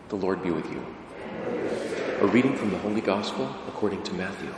The Lord be with you. A reading from the Holy Gospel according to Matthew.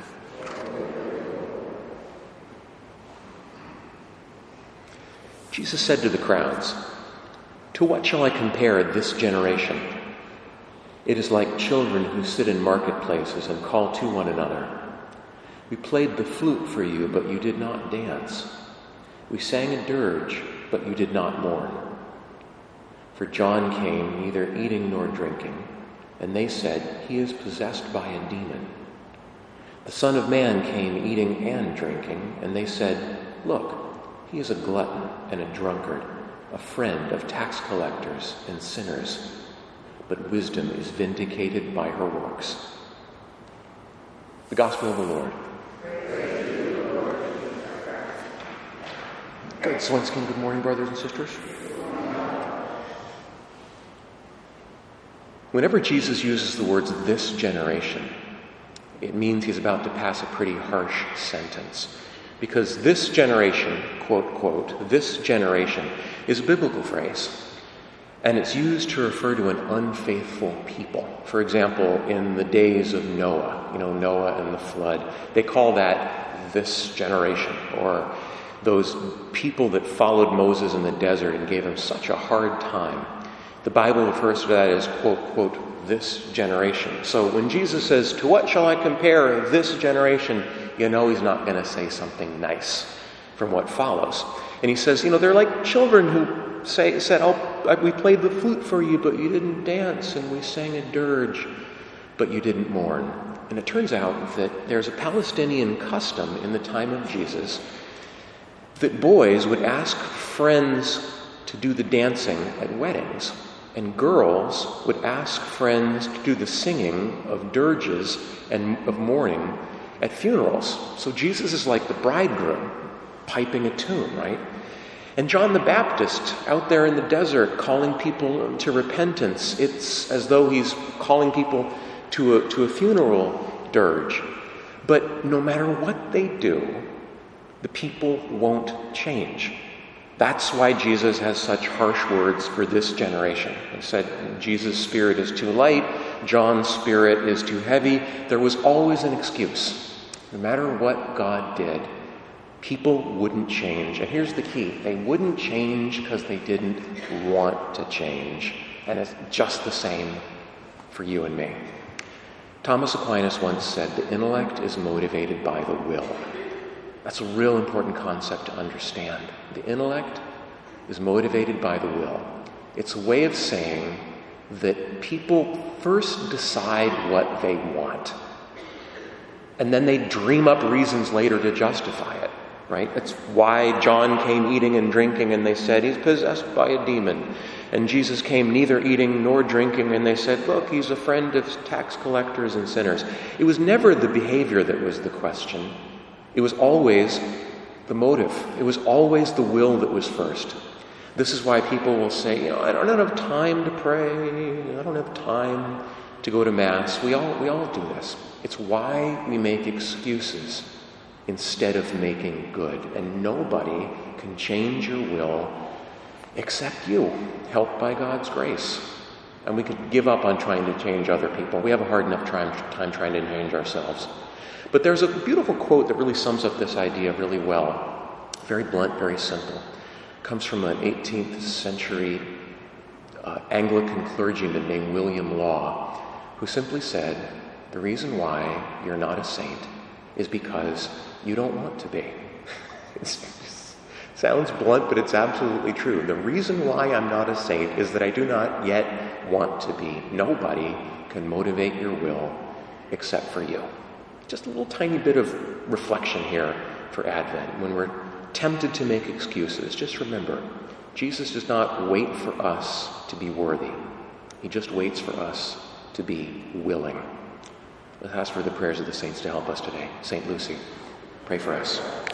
Jesus said to the crowds, "To what shall I compare this generation? It is like children who sit in marketplaces and call to one another. We played the flute for you, but you did not dance. We sang a dirge, but you did not mourn. For John came neither eating nor drinking, and they said, 'He is possessed by a demon.' The Son of Man came eating and drinking, and they said, 'Look, he is a glutton and a drunkard, a friend of tax collectors and sinners.' But wisdom is vindicated by her works." The Gospel of the Lord. Good, Swenskin. Good morning, brothers and sisters. Whenever Jesus uses the words "this generation," it means he's about to pass a pretty harsh sentence. Because this generation, quote, quote, this generation, is a biblical phrase. And it's used to refer to an unfaithful people. For example, in the days of Noah, Noah and the flood, they call that this generation, or those people that followed Moses in the desert and gave him such a hard time. The Bible refers to that as, quote, quote, this generation. So when Jesus says, "To what shall I compare this generation?" he's not going to say something nice from what follows. And he says, they're like children who said, "Oh, we played the flute for you, but you didn't dance, and we sang a dirge, but you didn't mourn." And it turns out that there's a Palestinian custom in the time of Jesus that boys would ask friends to do the dancing at weddings, and girls would ask friends to do the singing of dirges and of mourning at funerals. So Jesus is like the bridegroom piping a tune, right? And John the Baptist out there in the desert calling people to repentance, it's as though he's calling people to a funeral dirge. But no matter what they do, the people won't change. That's why Jesus has such harsh words for this generation. He said Jesus' spirit is too light, John's spirit is too heavy. There was always an excuse. No matter what God did, people wouldn't change. And here's the key. They wouldn't change because they didn't want to change. And it's just the same for you and me. Thomas Aquinas once said, "The intellect is motivated by the will." That's a real important concept to understand. The intellect is motivated by the will. It's a way of saying that people first decide what they want, and then they dream up reasons later to justify it, right? That's why John came eating and drinking, and they said, "He's possessed by a demon." And Jesus came neither eating nor drinking, and they said, "Look, he's a friend of tax collectors and sinners." It was never the behavior that was the question. It was always the motive. It was always the will that was first. This is why people will say, "I don't have time to pray. I don't have time to go to Mass." We all do this. It's why we make excuses instead of making good. And nobody can change your will except you, helped by God's grace. And we could give up on trying to change other people. We have a hard enough time trying to change ourselves. But there's a beautiful quote that really sums up this idea really well. Very blunt, very simple. It comes from an 18th century Anglican clergyman named William Law, who simply said, "The reason why you're not a saint is because you don't want to be." It sounds blunt, but it's absolutely true. The reason why I'm not a saint is that I do not yet want to be. Nobody can motivate your will except for you. Just a little tiny bit of reflection here for Advent. When we're tempted to make excuses, just remember, Jesus does not wait for us to be worthy. He just waits for us to be willing. Let's ask for the prayers of the saints to help us today. St. Lucy, pray for us.